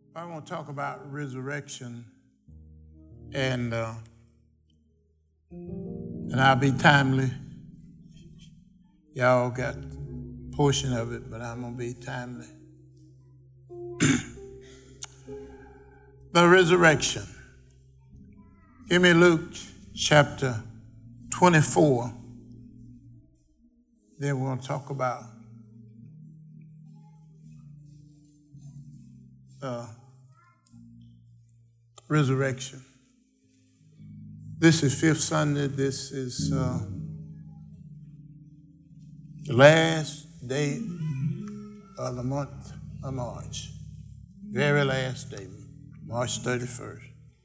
I want to talk about resurrection, and I'll be timely. Y'all got a portion of it, but I'm gonna be timely. The resurrection. Give me Luke chapter 24. Then we're gonna talk about resurrection. This is Fifth Sunday. This is the last day of the month of March. Very last day, March 31st.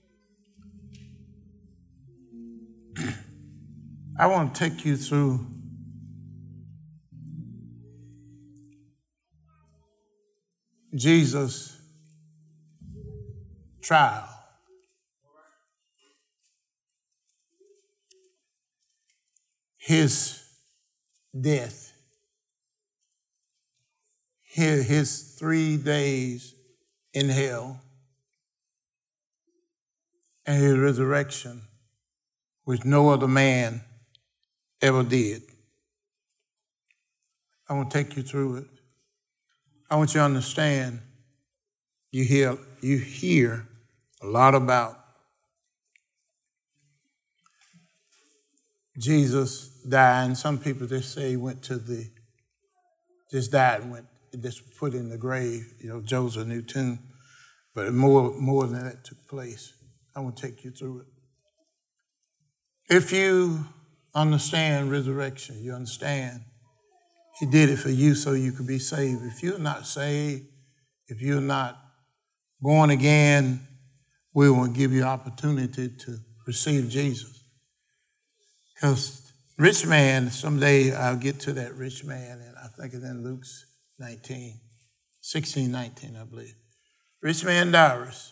I want to take you through Jesus' trial. His death, his 3 days in hell, and his resurrection, which no other man ever did. I want to take you through it. I want you to understand, you hear a lot about Jesus dying. Some people just say he went to just died and went, just put in the grave. Joseph new tomb. But more than that took place. I want to take you through it. If you understand resurrection, you understand he did it for you so you could be saved. If you're not saved, if you're not born again, we will give you opportunity to receive Jesus. Because rich man, someday I'll get to that rich man, and I think it's in Luke 16:19, I believe. Rich man Darius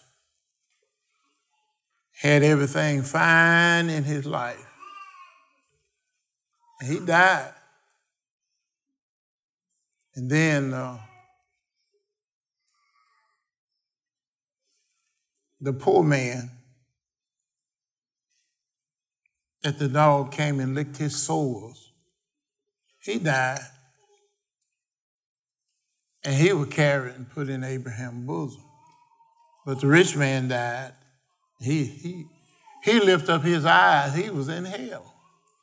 had everything fine in his life. And he died. And then the poor man, that the dog came and licked his sores, he died. And he was carried and put in Abraham's bosom. But the rich man died. He lifted up his eyes. He was in hell.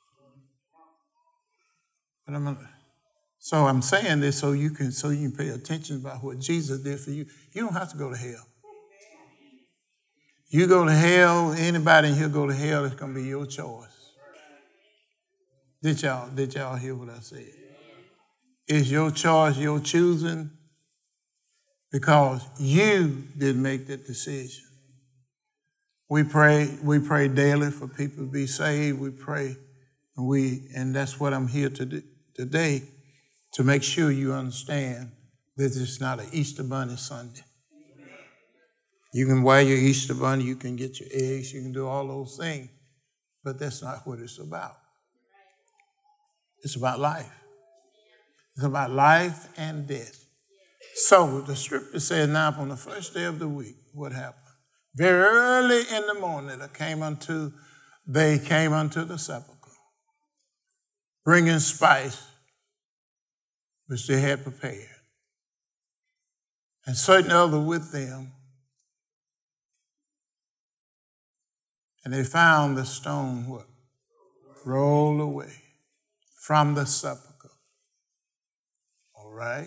But I'm saying this so you can pay attention about what Jesus did for you. You don't have to go to hell. You go to hell, anybody in here go to hell, it's going to be your choice. Did y'all hear what I said? It's your choice, your choosing, because you didn't make that decision. We pray daily for people to be saved. We pray, and that's what I'm here to do today, to make sure you understand that it's not an Easter Bunny Sunday. You can wear your Easter bunny, you can get your eggs, you can do all those things, but that's not what it's about. It's about life. It's about life and death. So the scripture says, now on the first day of the week, what happened? Very early in the morning, they came unto the sepulchre, bringing spice, which they had prepared, and certain other with them. And they found the stone, what? Rolled away from the sepulchre. All right?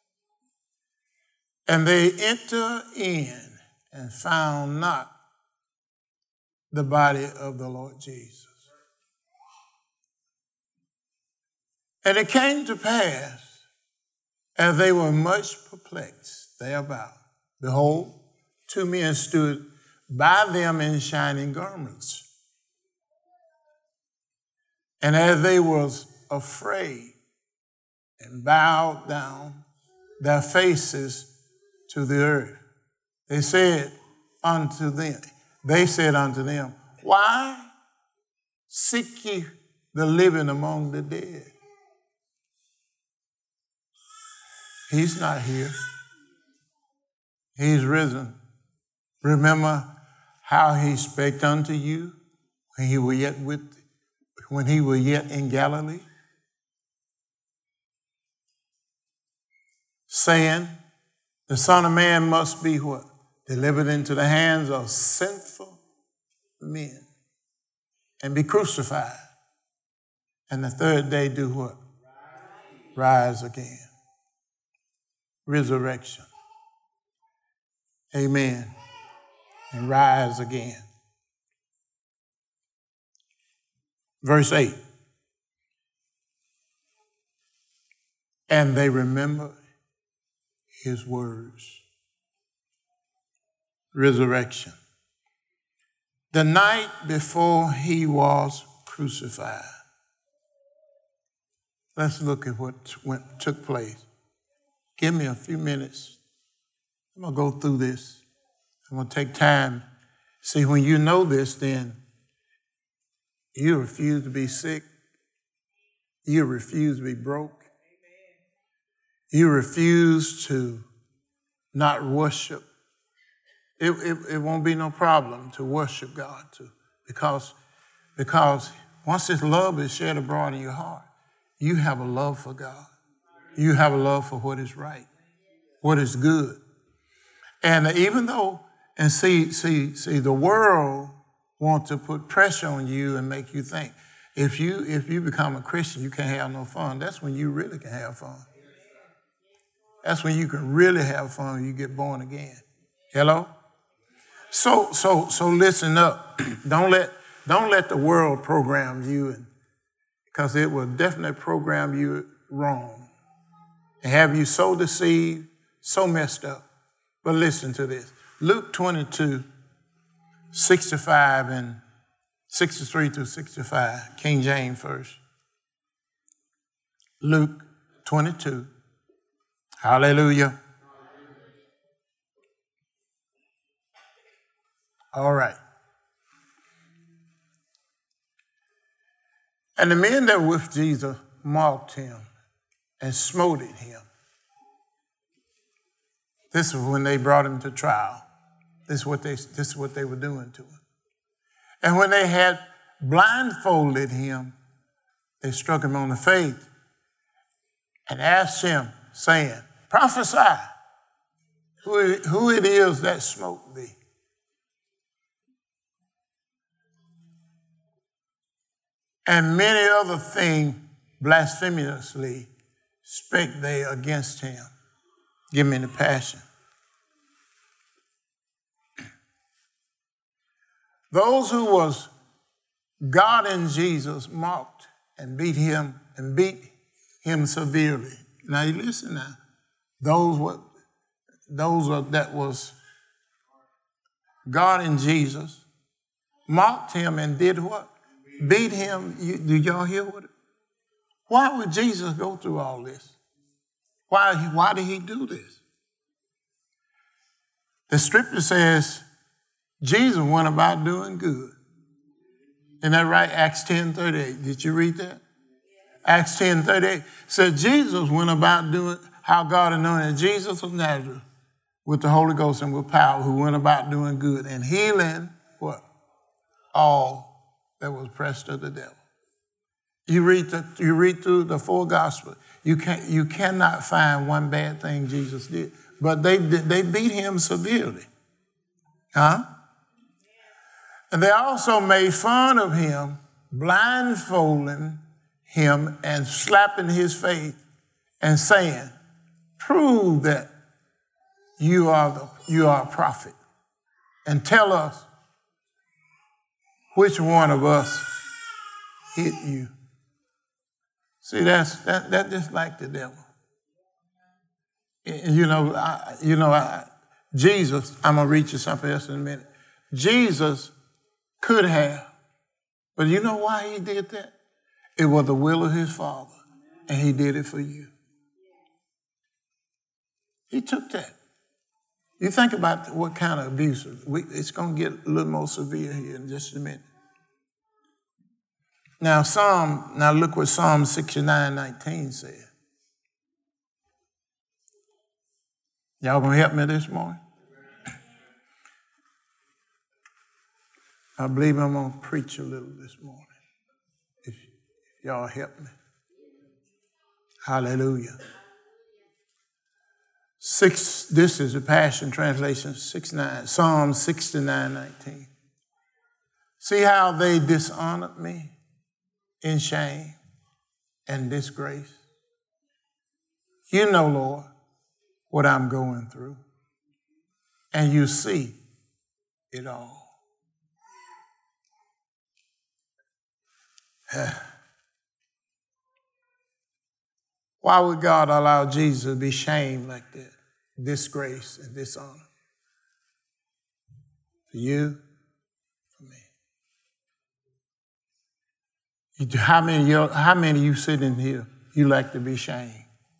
And they enter in and found not the body of the Lord Jesus. And it came to pass, as they were much perplexed thereabout, behold, 2 men stood by them in shining garments. And as they was afraid and bowed down their faces to the earth, they said unto them, why seek ye the living among the dead? He's not here. He's risen Remember how he spake unto you when he was yet in Galilee, saying, the Son of Man must be what? Delivered into the hands of sinful men and be crucified. And the third day do what? Rise again. Resurrection. Amen. And rise again. Verse 8. And they remembered his words. Resurrection. The night before he was crucified. Let's look at what took place. Give me a few minutes. I'm going to go through this. I'm going to take time. See, when you know this, then you refuse to be sick. You refuse to be broke. You refuse to not worship. It won't be no problem to worship God too, because once this love is shed abroad in your heart, you have a love for God. You have a love for what is right, what is good. And even though, and see, the world wants to put pressure on you and make you think, if you become a Christian, you can't have no fun. That's when you really can have fun. That's when you can really have fun when you get born again. Hello? So listen up. Don't let the world program you, because it will definitely program you wrong and have you so deceived, so messed up. But listen to this. Luke 22, 65 and 63 through 65. King James first. Luke 22. Hallelujah. All right. And the men that were with Jesus mocked him and smote him. This was when they brought him to trial. This is what they were doing to him. And when they had blindfolded him, they struck him on the face and asked him, saying, prophesy, who it is that smote thee. And many other things blasphemously spake they against him. Give me the Passion. Those who was God in Jesus mocked and beat him severely. Now you listen now. Those that was God in Jesus mocked him and did what? Beat him. Do y'all hear what? Why would Jesus go through all this? Why did he do this? The scripture says Jesus went about doing good. Isn't that right? Acts 10:38. Did you read that? Acts 10:38 said Jesus went about doing how God anointed Jesus of Nazareth with the Holy Ghost and with power, who went about doing good and healing what? All that was oppressed of the devil. You read through the four Gospels. You cannot find one bad thing Jesus did, but they beat him severely, huh? And they also made fun of him, blindfolding him and slapping his face and saying, "Prove that you are a prophet, and tell us which one of us hit you." See, that just like the devil. Jesus, I'm going to read you something else in a minute. Jesus could have, but you know why he did that? It was the will of his Father, and he did it for you. He took that. You think about what kind of abuse. It's going to get a little more severe here in just a minute. Now look what Psalm 69:19 says. Y'all gonna help me this morning? I believe I'm going to preach a little this morning. If y'all help me. Hallelujah. This is the Passion Translation, Psalm 69:19. See how they dishonored me in shame and disgrace. You know, Lord, what I'm going through, and you see it all. Why would God allow Jesus to be shamed like that? Disgrace and dishonor. For you, for me. How many of you sitting here, you like to be shamed?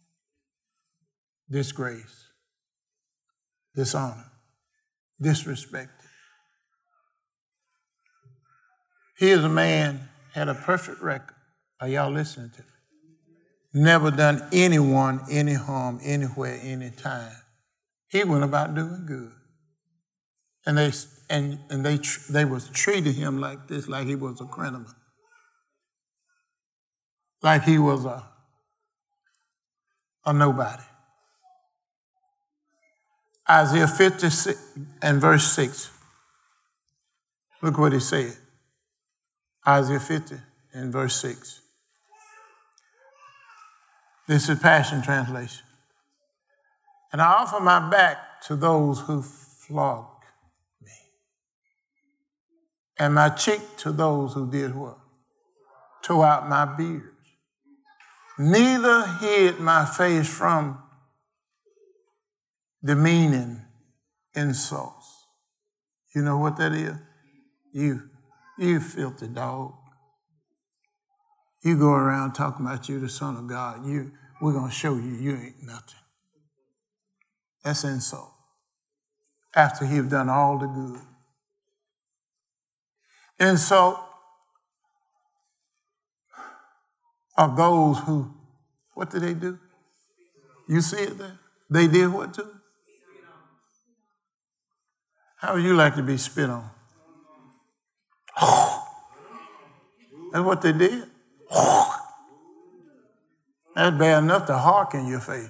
Disgrace, dishonor, disrespected. Here's a man, had a perfect record. Are y'all listening to me? Never done anyone any harm anywhere, anytime. He went about doing good. And they was treating him like this, like he was a criminal. Like he was a nobody. Isaiah 56 and verse 6. Look what he said. Isaiah 50 and verse 6. This is Passion Translation. And I offer my back to those who flogged me, and my cheek to those who did what? Tore out my beard. Neither hid my face from demeaning insults. You know what that is? You filthy dog. You go around talking about you, the Son of God. We're going to show you ain't nothing. That's insult. After he've done all the good. Insult are those who, what did they do? You see it there? They did what to him? How would you like to be spit on? That's what they did. That's bad enough to hark in your face.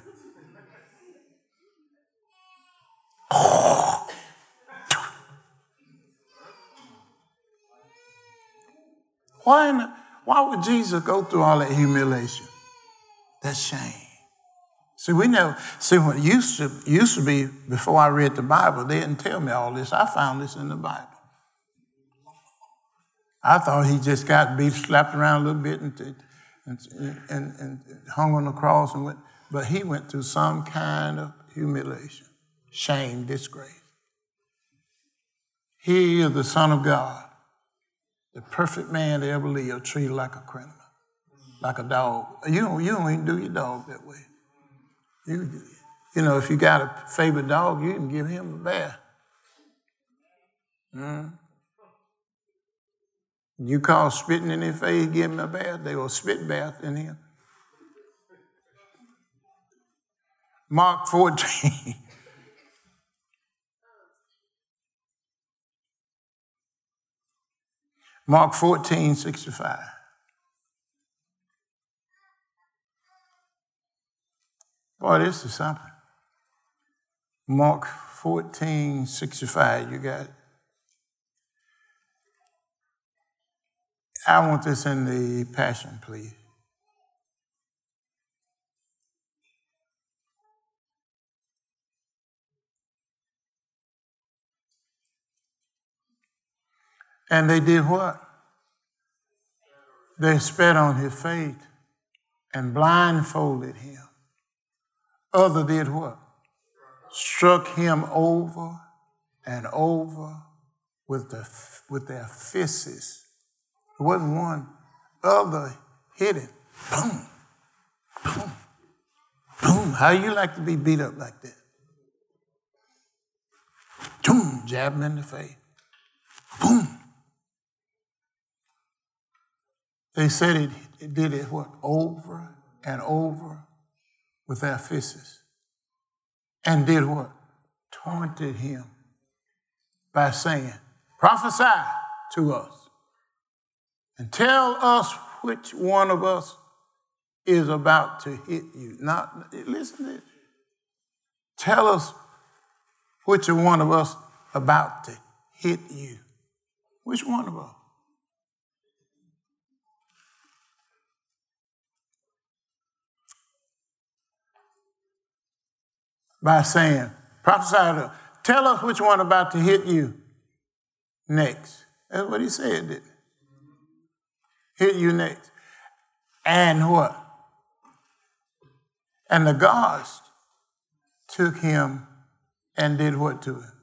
Why would Jesus go through all that humiliation? That's shame. When it used to be, before I read the Bible, they didn't tell me all this. I found this in the Bible. I thought he just got beat, slapped around a little bit and hung on the cross but he went through some kind of humiliation, shame, disgrace. He is the Son of God, the perfect man that ever lived, treated like a criminal, like a dog. You don't even do your dog that way. If you got a favorite dog, you can give him a bath. You call spitting in their face, give him a bath, they will spit bath in him. Mark 14. Mark 14:65. Boy, this is something. Mark 14:65, you got it. I want this in the Passion, please. And they did what? They spat on his face and blindfolded him. Other did what? Struck him over and over with their fists. It wasn't one. Other hit him. Boom, boom, boom. How you like to be beat up like that? Boom, jab him in the face. Boom. They said it did it what? Over and over with their fists. And did what? Taunted him by saying, prophesy to us and tell us which one of us is about to hit you. Now, listen to this. Tell us which one of us about to hit you. Which one of us? By saying, prophesy to, tell us which one about to hit you next. That's what he said, didn't he? Hit you next. And what? And the guards took him and did what to him?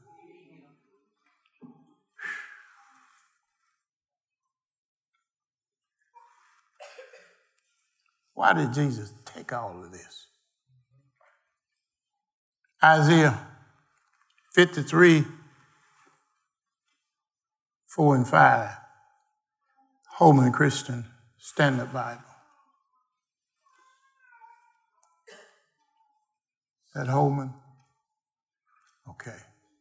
Why did Jesus take all of this? Isaiah 53, 4 and 5, Holman Christian Standard Bible. Is that Holman? Okay.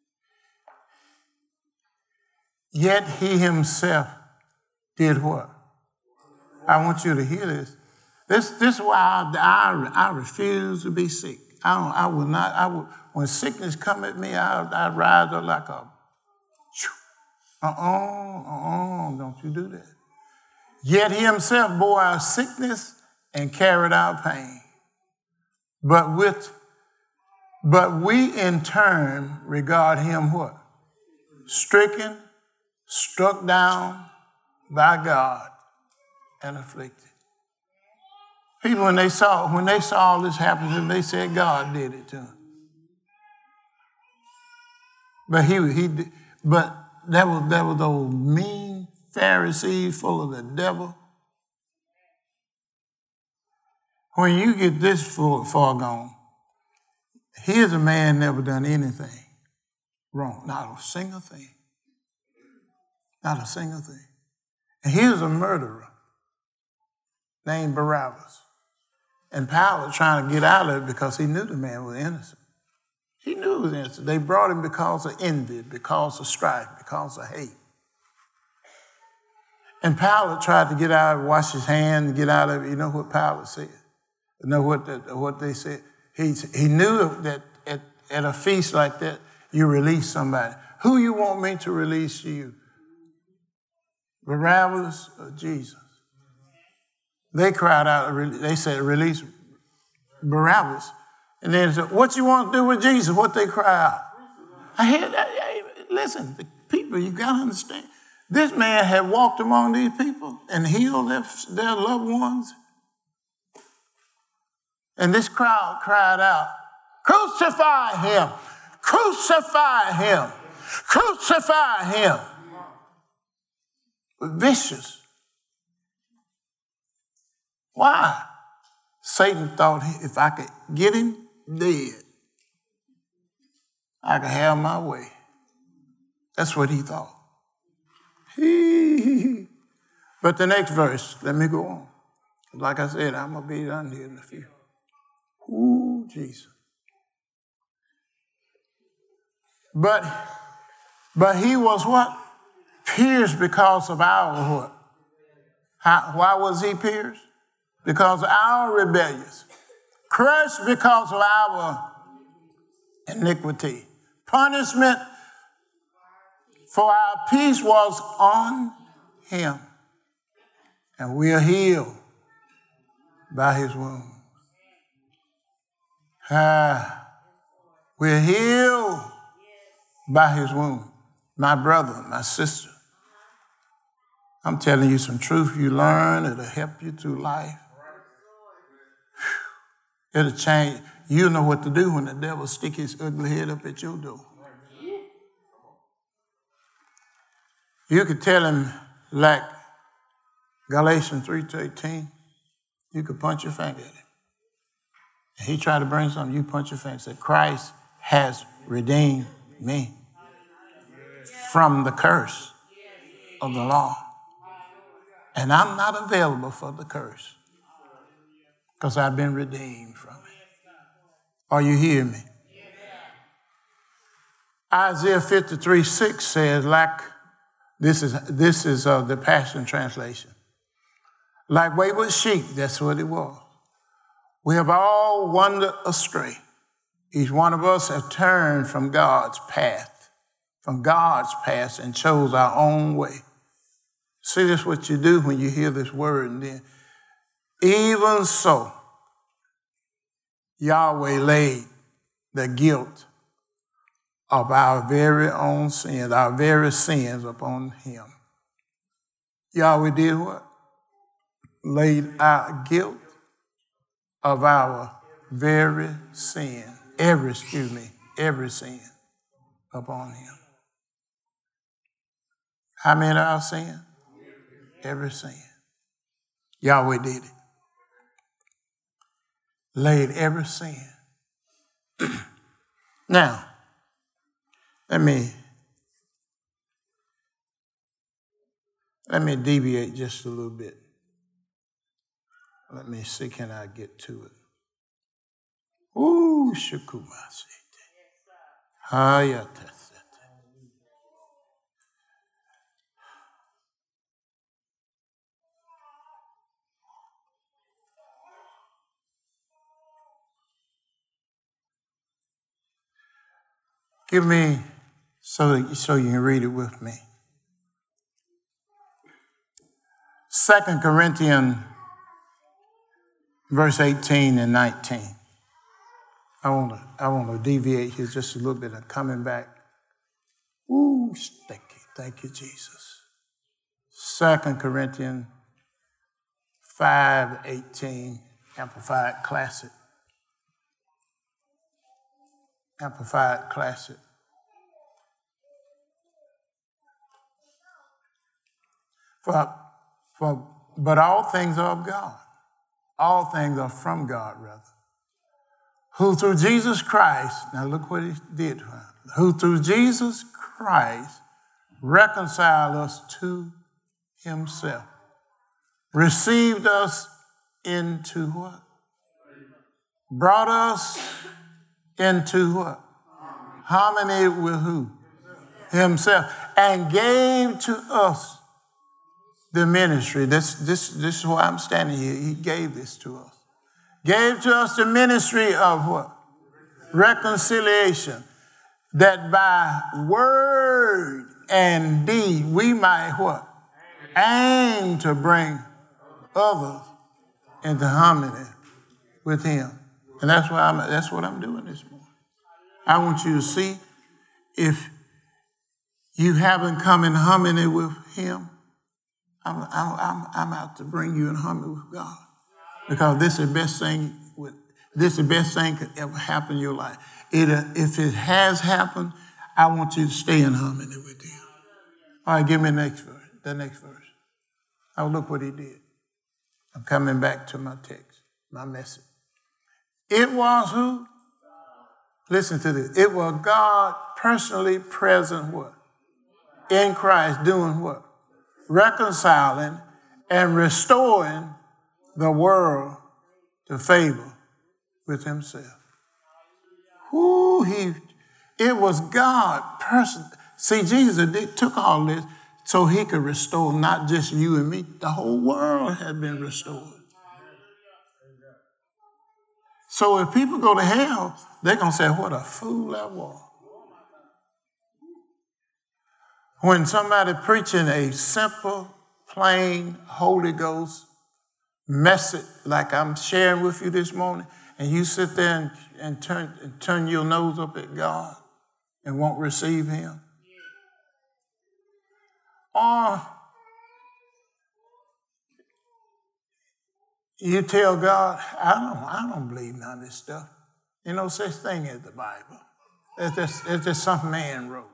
Yet he himself did what? I want you to hear this. This is why I refuse to be sick. I will not. When sickness come at me, I rise up like a. Don't you do that. Yet he himself bore our sickness and carried our pain. But we in turn regard him what? Stricken, struck down by God, and afflicted. People, when they saw all this happening, they said God did it to him. But that was those mean Pharisees full of the devil. When you get this far gone, here's a man never done anything wrong, not a single thing, not a single thing. And here's a murderer named Barabbas. And Pilate trying to get out of it because he knew the man was innocent. He knew he was innocent. They brought him because of envy, because of strife, because of hate. And Pilate tried to get out of it, wash his hands, and get out of it. You know what Pilate said? You know what they said? He knew that at a feast like that, you release somebody. Who you want me to release you? Barabbas or Jesus? They cried out, they said, release Barabbas. And then said, what you want to do with Jesus? What they cry out? I hear that. Hey, listen, the people, you got to understand. This man had walked among these people and healed their loved ones. And this crowd cried out, crucify him, crucify him, crucify him. Vicious. Why? Satan thought if I could get him dead, I could have my way. That's what he thought. But the next verse, let me go on. Like I said, I'm going to be done here in a few. Ooh, Jesus. But he was what? Pierced because of our what? Why was he pierced? Because of our rebellions. Crushed because of our iniquity. Punishment for our peace was on him. And we are healed by his wounds. We're healed by his wound. My brother, my sister, I'm telling you some truth you learn. It'll help you through life. It'll change. You know what to do when the devil stick his ugly head up at your door. You could tell him, like Galatians 3:18, you could punch your finger at him. And he tried to bring something, you punch your finger and say, Christ has redeemed me from the curse of the law. And I'm not available for the curse because I've been redeemed from it. Are you hearing me? Isaiah 53:6 says, This is the Passion Translation. Like wayward sheep, that's what it was. We have all wandered astray. Each one of us have turned from God's path, and chose our own way. See, this is what you do when you hear this word. And then, even so, Yahweh laid the guilt of our very own sins, our very sins upon him. Yahweh did what? Laid our guilt of our very sin, every sin upon him. How many of our sin? Every sin. Yahweh did it. Laid every sin. Now, let me deviate just a little bit. Let me see, can I get to it? Ooh, shukumasete. Hayatasete. Give me, so you can read it with me. 2 Corinthians, verse 18 and 19. I want to deviate here just a little bit and coming back. Ooh, thank you, Jesus. 2 Corinthians 5:18, Amplified Classic. Amplified Classic. But all things are of God. All things are from God, rather. Who through Jesus Christ, now look what he did. Who through Jesus Christ reconciled us to himself. Received us into what? Brought us into what? Harmony with who? Himself. And gave to us the ministry. This is why I'm standing here. He gave this to us. Gave to us the ministry of what? Reconciliation. That by word and deed we might what? Aim to bring others into harmony with him. And that's what I'm doing this morning. I want you to see if you haven't come in harmony with him, I'm out to bring you in harmony with God. Because this is the best thing could ever happen in your life. If it has happened, I want you to stay in harmony with him. All right, give me the next verse. Oh, look what he did. I'm coming back to my text, my message. It was who? Listen to this. It was God personally present what? In Christ doing what? Reconciling and restoring the world to favor with himself. It was God personally. See, Jesus took all this so he could restore not just you and me. The whole world had been restored. So if people go to hell, they're going to say, what a fool I was. When somebody preaching a simple, plain, Holy Ghost message like I'm sharing with you this morning, and you sit there and turn your nose up at God and won't receive him. Or you tell God, I don't believe none of this stuff. There's no such thing as the Bible. It's just something man wrote.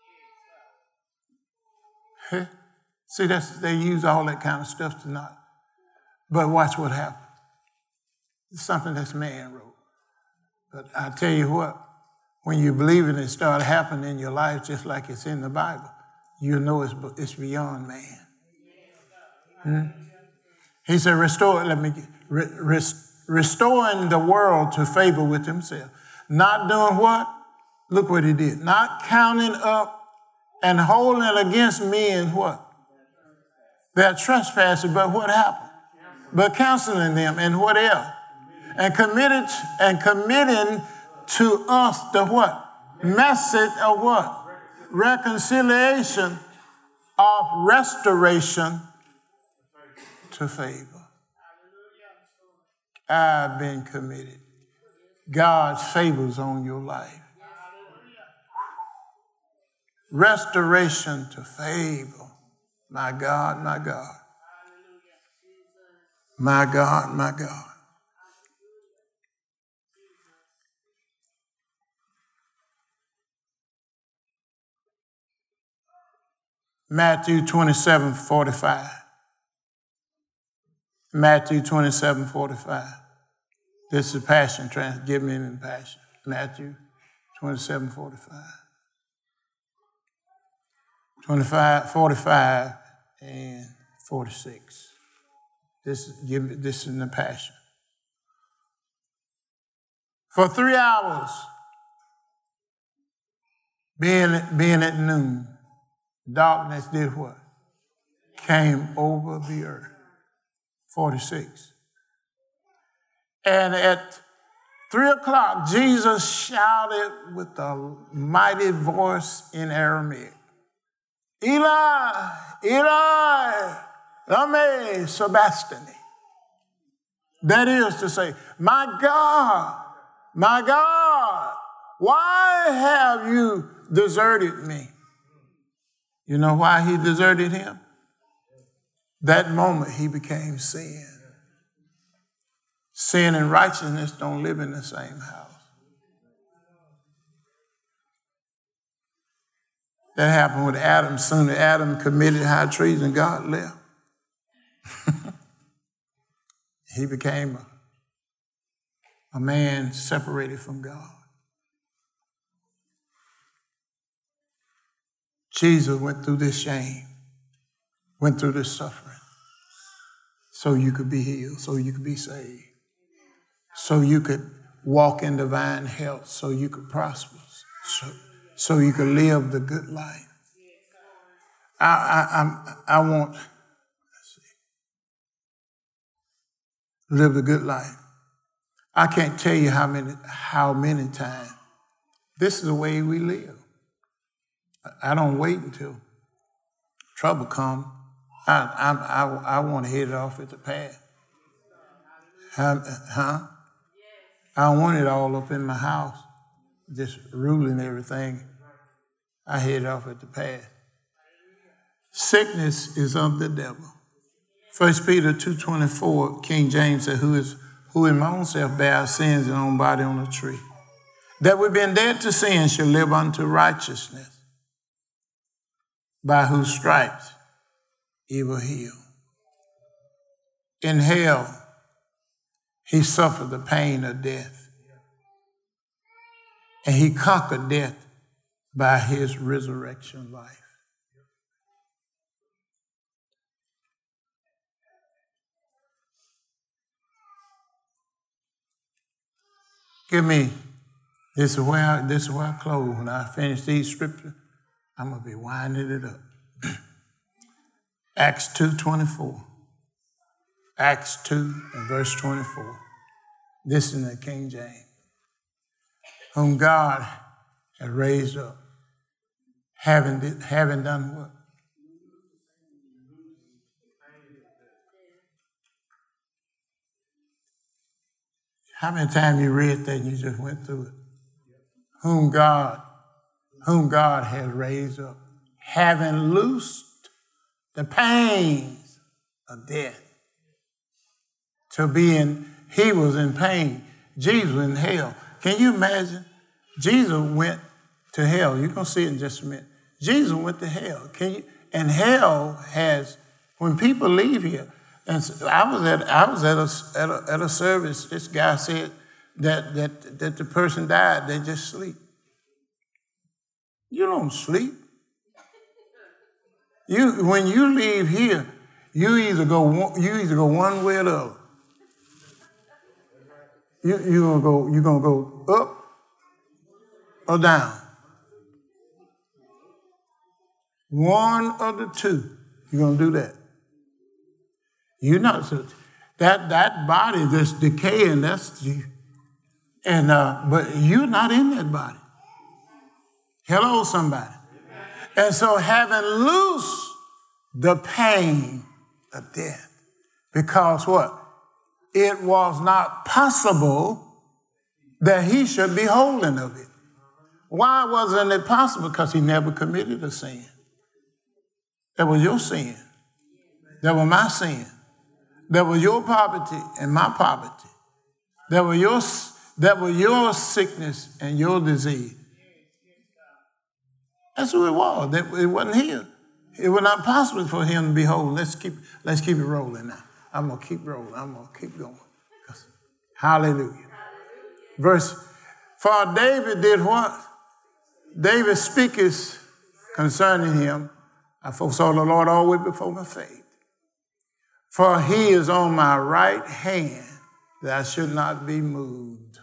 See, they use all that kind of stuff to not. But watch what happens. It's something that's man wrote. But I tell you what, when you believe it and it starts happening in your life just like it's in the Bible, you know it's beyond man. He said, restoring the world to favor with himself. Not doing what? Look what he did. Not counting up and holding against men what? Their trespasses, but what happened? But counseling them, and what else? And committing to us the what? Message of what? Reconciliation, of restoration to favor. I've been committed. God's favors on your life. Restoration to favor. My God, my God. My God, my God. Matthew 27:45. Matthew 27:45. This is Passion Trans. Give me in Passion. Matthew 27:45. 45 and 46. This is in the Passion. For 3 hours, being at noon, darkness did what? Came over the earth. 46. And at 3 o'clock, Jesus shouted with a mighty voice in Aramaic, Eli, Eli, lama sabachthani. That is to say, my God, why have you deserted me? You know why he deserted him? That moment he became sin. Sin and righteousness don't live in the same house. That happened with Adam. Soon as Adam committed high treason, God left. He became a man separated from God. Jesus went through this shame, went through this suffering, so you could be healed, so you could be saved, so you could walk in divine health, so you could prosper, so you could live the good life. I want, live the good life. I can't tell you how many times. This is the way we live. I don't wait until trouble comes. I want to hit it off at the path. I don't want it all up in my house, just ruling everything. I hit it off at the path. Sickness is of the devil. 1 Peter 2:24, King James said, who in my own self bare our sins in own body on a tree, that we've been dead to sin shall live unto righteousness, by whose stripes he was healed. In hell, he suffered the pain of death, and he conquered death by his resurrection life. Give me, this is where I close. When I finish these scriptures, I'm going to be winding it up. Acts 2:24. Acts 2 and verse 24. This is in the King James. Whom God had raised up, having done what? How many times you read that and you just went through it? Whom God has raised up, having loosed the pains of death. He was in pain. Jesus was in hell. Can you imagine? Jesus went to hell. You're going to see it in just a minute. Jesus went to hell. And hell has, when people leave here, and I was at a service. This guy said that the person died. They just sleep. You don't sleep. When you leave here, you either go one way or the other. You're gonna go up or down. One of the two. You're going to do that. You're not, so that body that's decaying, that's you. And, but you're not in that body. Hello, somebody. And so having loosed the pain of death, because what? It was not possible that he should be holding of it. Why wasn't it possible? Because he never committed a sin. That was your sin. That was my sin. That was your poverty and my poverty. That was your sickness and your disease. That's who it was. It wasn't here. It was not possible for him to be whole. Let's keep it rolling now. I'm going to keep rolling. I'm going to keep going. Hallelujah. For David did what? David speaketh concerning him. I foresaw the Lord always before my faith. For he is on my right hand, that I should not be moved.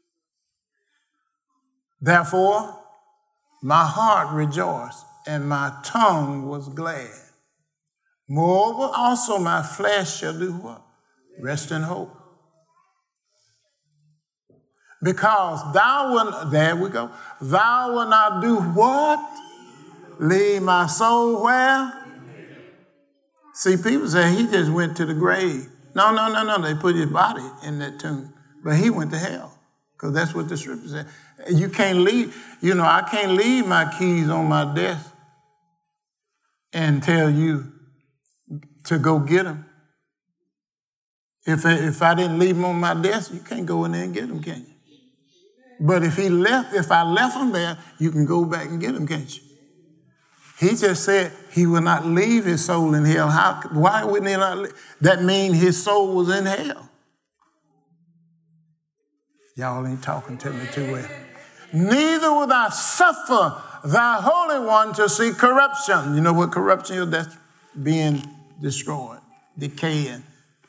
Therefore, my heart rejoiced, and my tongue was glad. Moreover, also my flesh shall do what? Rest in hope. Because thou wilt, there we go, thou wilt not do what? Leave my soul where? See, people say he just went to the grave. No. They put his body in that tomb. But he went to hell, because that's what the scripture said. You can't leave, I can't leave my keys on my desk and tell you to go get them. If I didn't leave them on my desk, you can't go in there and get them, can you? But if I left them there, you can go back and get them, can't you? He just said he will not leave his soul in hell. Why wouldn't he not leave? That means his soul was in hell. Y'all ain't talking to me too well. Neither will I suffer thy Holy One to see corruption. You know what corruption is? That's being destroyed, decaying.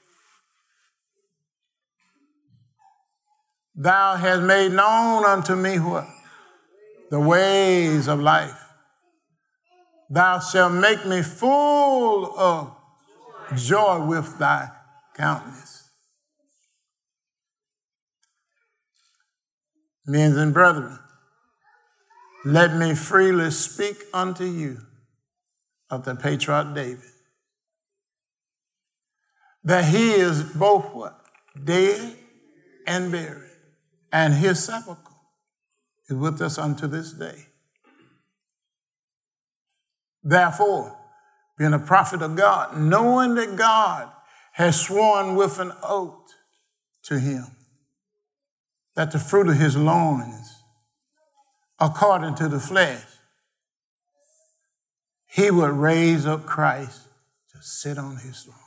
Thou hast made known unto me what? The ways of life. Thou shalt make me full of joy with thy countenance. Men and brethren, let me freely speak unto you of the patriarch David, that he is both what? Dead and buried, and his sepulchre is with us unto this day. Therefore, being a prophet of God, knowing that God has sworn with an oath to him that the fruit of his loins, according to the flesh, he would raise up Christ to sit on his throne.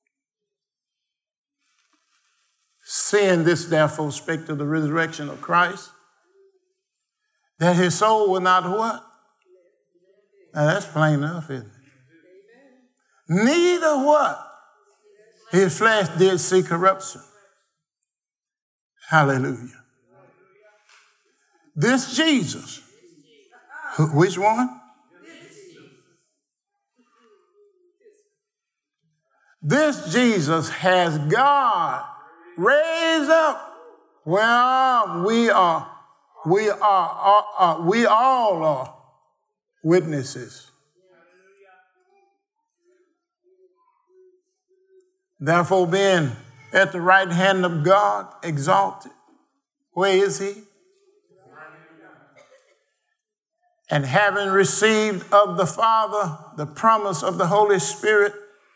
Seeing this, therefore, spake of the resurrection of Christ, that his soul will not what? Now that's plain enough, isn't it? Neither what? His flesh did see corruption. Hallelujah. This Jesus, which one? This Jesus has God raised up. Well, we all are witnesses. Therefore, being at the right hand of God, exalted. Where is he? And having received of the Father the promise of the Holy Spirit,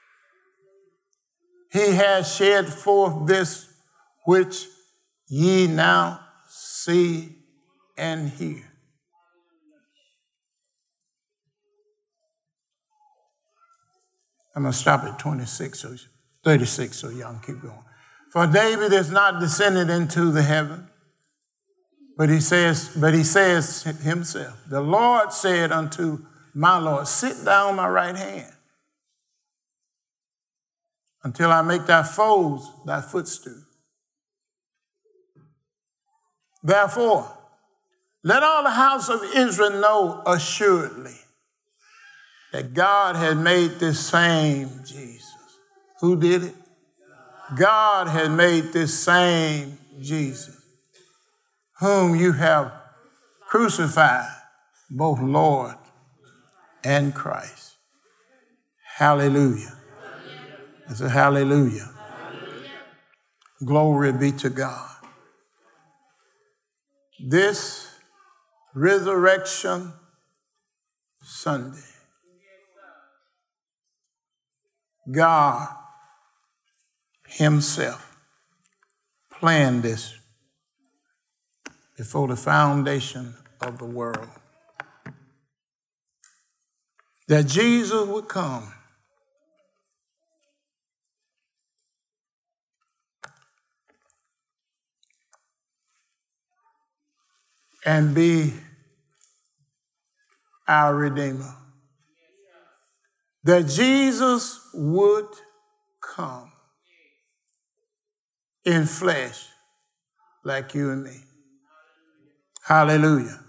he has shed forth this which ye now see and hear. I'm going to stop at 36, so y'all can keep going. For David is not descended into the heaven, but he says himself, the Lord said unto my Lord, sit down on my right hand until I make thy foes thy footstool. Therefore, let all the house of Israel know assuredly that God had made this same Jesus. Who did it? God had made this same Jesus, whom you have crucified, both Lord and Christ. Hallelujah. I said, hallelujah. Glory be to God. This Resurrection Sunday, God Himself planned this before the foundation of the world. That Jesus would come and be our Redeemer. That Jesus would come in flesh like you and me. Hallelujah.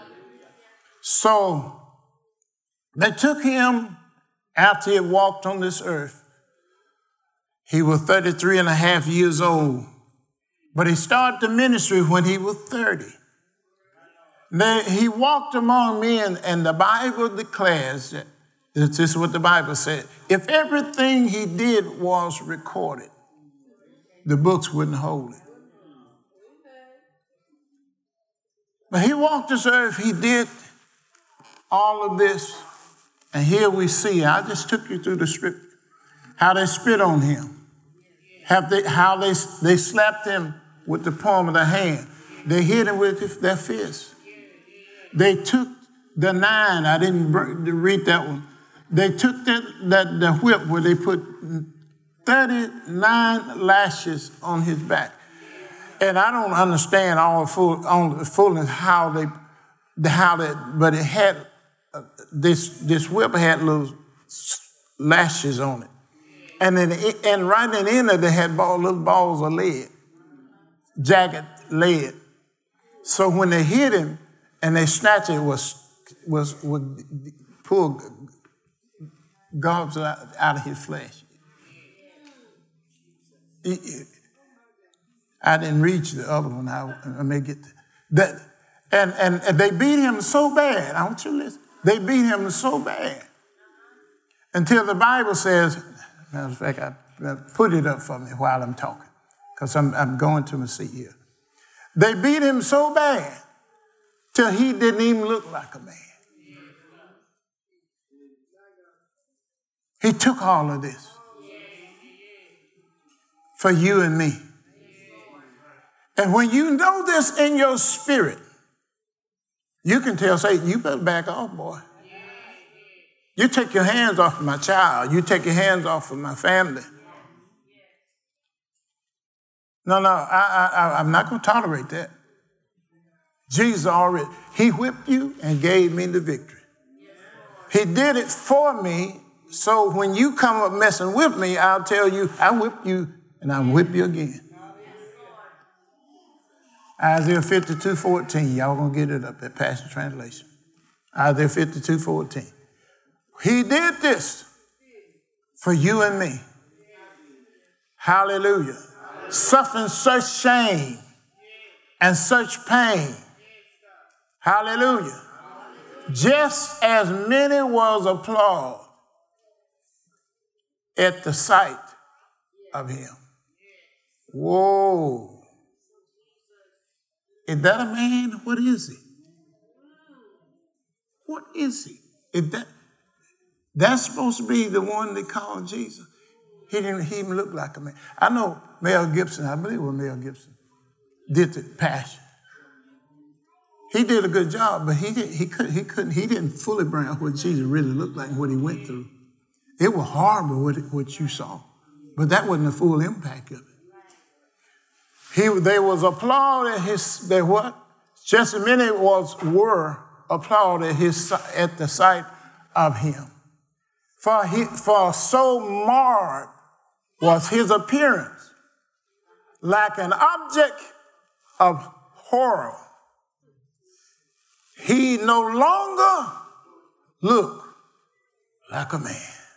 So they took him after he had walked on this earth. He was 33 and a half years old, but he started the ministry when he was 30. He walked among men, and the Bible declares that this is what the Bible said. If everything he did was recorded, the books wouldn't hold it. But he walked this earth, he did all of this, and here we see, I just took you through the scripture, how they spit on him, how they slapped him with the palm of their hand. They hit him with their fist. They took the 9, I didn't read that one. They took the whip where they put 39 lashes on his back. And I don't understand all the fullness but it had, this whip had little lashes on it. And right in the end of it, they had little balls of lead, jagged lead. So when they hit him and they snatched it, would pull gobs out of his flesh. I didn't reach the other one. I may get that. And they beat him so bad. I want you to listen. They beat him so bad until the Bible says, matter of fact, I put it up for me while I'm talking because I'm going to my seat here. They beat him so bad till he didn't even look like a man. He took all of this for you and me. And when you know this in your spirit, you can tell Satan, you better back off, boy. You take your hands off of my child. You take your hands off of my family. No, I'm not going to tolerate that. Jesus already, he whipped you and gave me the victory. He did it for me, so when you come up messing with me, I'll tell you, I whipped you and I'll whip you again. Isaiah 52:14. Y'all gonna get it up, that Passion Translation. Isaiah 52:14. He did this for you and me. Hallelujah. Suffering such shame and such pain. Hallelujah. Just as many was applauded at the sight of him. Whoa. Is that a man? What is he? What is he? That's supposed to be the one they call Jesus. He didn't even look like a man. I know Mel Gibson, I believe it was Mel Gibson, did the Passion. He did a good job, but he didn't fully bring out what Jesus really looked like and what he went through. It was horrible what you saw, but that wasn't the full impact of it. They was applauded just as many were applauded at the sight of him. For so marred was his appearance, like an object of horror. He no longer looked like a man.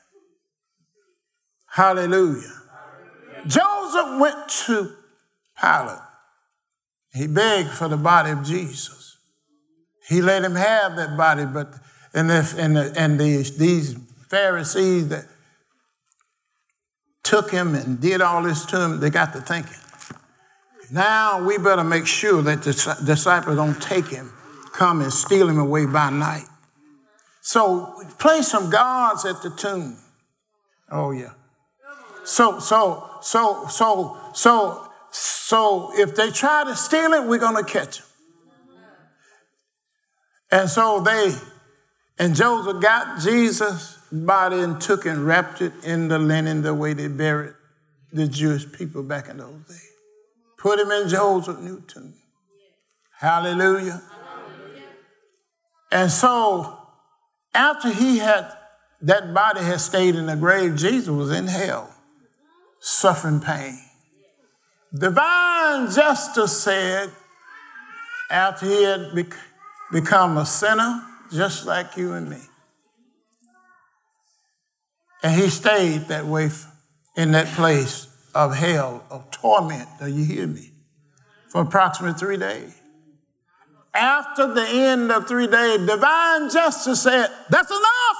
Hallelujah. Joseph went to Pilate. He begged for the body of Jesus. He let him have that body, but these Pharisees that took him and did all this to him, they got to thinking, now we better make sure that the disciples don't take him, come and steal him away by night. So place some guards at the tomb. Oh yeah. So if they try to steal it, we're gonna catch them. And so Joseph got Jesus' body and took and wrapped it in the linen the way they buried the Jewish people back in those days. Put him in Joseph's new tomb. Hallelujah. And so after that body had stayed in the grave, Jesus was in hell, suffering pain. Divine justice said, after he had become a sinner, just like you and me, and he stayed that way in that place of hell, of torment, do you hear me, for approximately 3 days. After the end of 3 days, divine justice said, that's enough.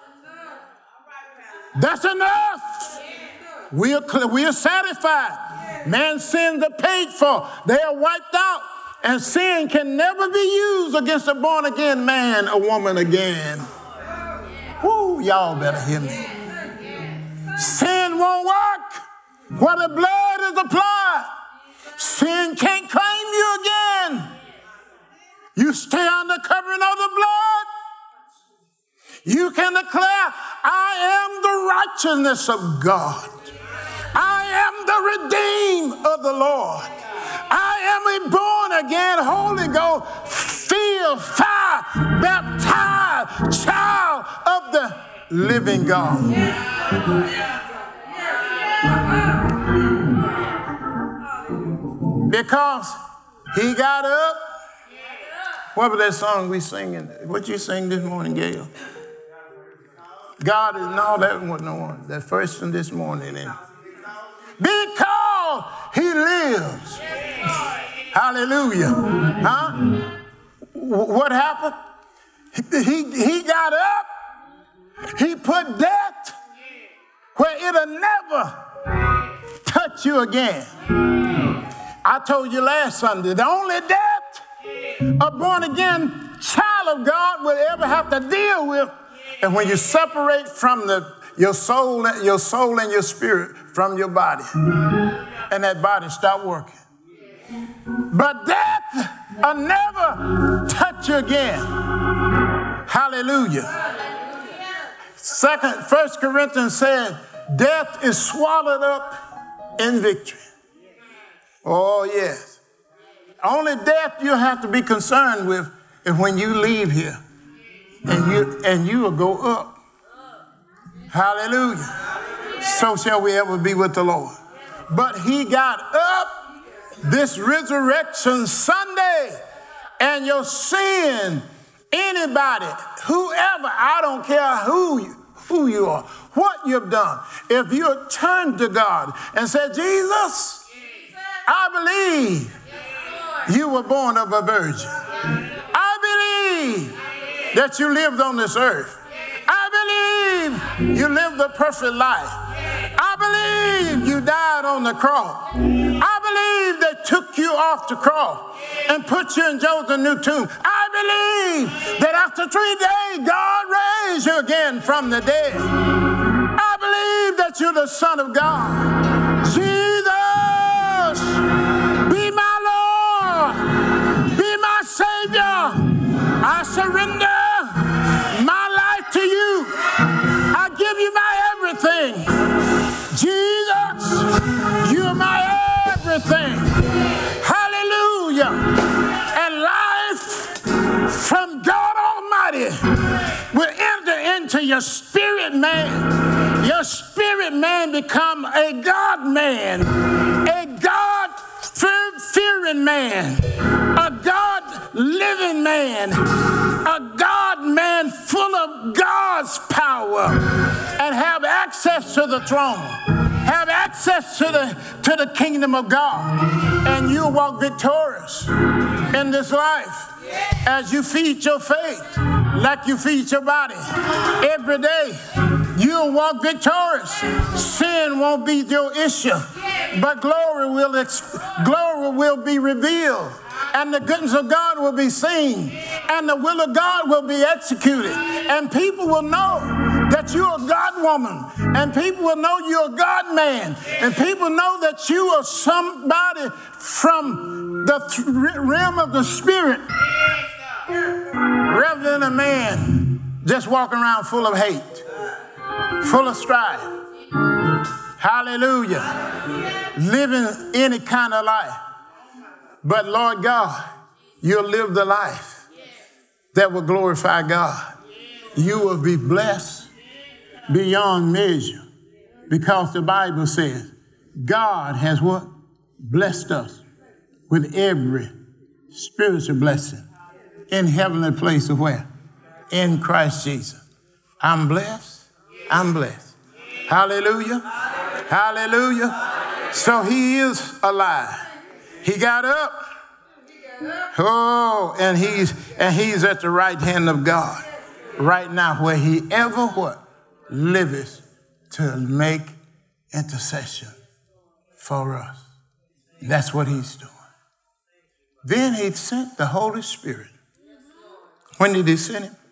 That's enough. We are satisfied. Man's sins are paid for. They are wiped out. And sin can never be used against a born-again man or woman again. Woo, y'all better hear me. Sin won't work where the blood is applied. Sin can't claim you again. You stay under covering of the blood. You can declare, I am the righteousness of God. I am the redeemed of the Lord. I am a born-again, Holy Ghost, filled, fire, baptized child of the living God. Because he got up. What was that song we singing? What you sing this morning, Gail? God is, no, that wasn't the one. That first one this morning. Because he lives. Hallelujah. Huh? What happened? He got up. He put death where it'll never touch you again. I told you last Sunday, the only death a born-again child of God will ever have to deal with and when you separate from your soul and your spirit from your body, and that body stop working. But death will never touch you again. Hallelujah. 1 Corinthians said, death is swallowed up in victory. Oh, yes. Only death you have to be concerned with is when you leave here. And you will go up. Hallelujah. So shall we ever be with the Lord. But he got up this resurrection Sunday, and your sin, anybody, whoever, I don't care who you are, what you've done, if you turn to God and say, Jesus, I believe you were born of a virgin. I believe that you lived on this earth. I believe you lived a perfect life. I believe you died on the cross. I believe they took you off the cross and put you in Joseph's new tomb. I believe that after 3 days, God raised you again from the dead. I believe that you're the Son of God. Jesus, be my Lord, be my Savior. I surrender my life to you. I give you my everything. Jesus, you're my everything. Hallelujah. And life from God Almighty will enter into your spirit man. Your spirit man become a God man, a God fearing man, a God living man, a God man full of God's power. power and have access to the throne, have access to the kingdom of God, and you'll walk victorious in this life as you feed your faith like you feed your body. Every day you'll walk victorious. Sin won't be your issue, but glory will be revealed, and the goodness of God will be seen, and the will of God will be executed, and people will know that you're a God woman, and people will know you're a God man, and people know that you are somebody from the realm of the Spirit, rather than a man just walking around full of hate, full of strife. Hallelujah. Living any kind of life. But Lord God, you'll live the life that will glorify God. You will be blessed beyond measure, because the Bible says God has what? Blessed us with every spiritual blessing in heavenly place of where? In Christ Jesus. I'm blessed. I'm blessed. Hallelujah. Hallelujah. So he is alive. He got up. Oh, and he's at the right hand of God right now, where he ever what? Liveth to make intercession for us. That's what he's doing. Then he sent the Holy Spirit. When did he send him?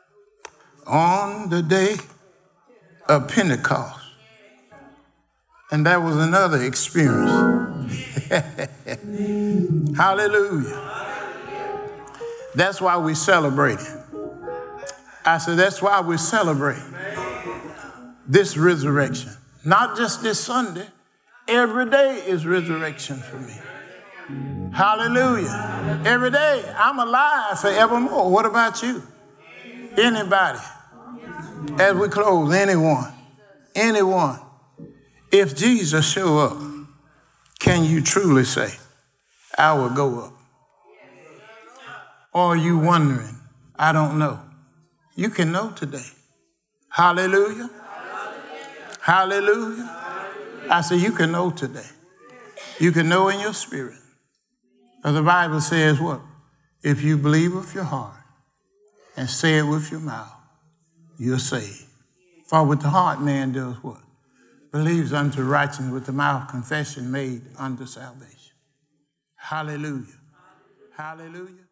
On the day of Pentecost. And that was another experience. Hallelujah. That's why we celebrate it. I said, that's why we celebrate this resurrection. Not just this Sunday. Every day is resurrection for me. Hallelujah. Every day I'm alive forevermore. What about you? Anybody? As we close, anyone. If Jesus show up, can you truly say, I will go up? Or are you wondering, I don't know? You can know today. Hallelujah. Hallelujah. I say you can know today. You can know in your spirit. But the Bible says what? If you believe with your heart and say it with your mouth, you're saved. For with the heart man does what? Believes unto righteousness, with the mouth confession made unto salvation. Hallelujah. Hallelujah.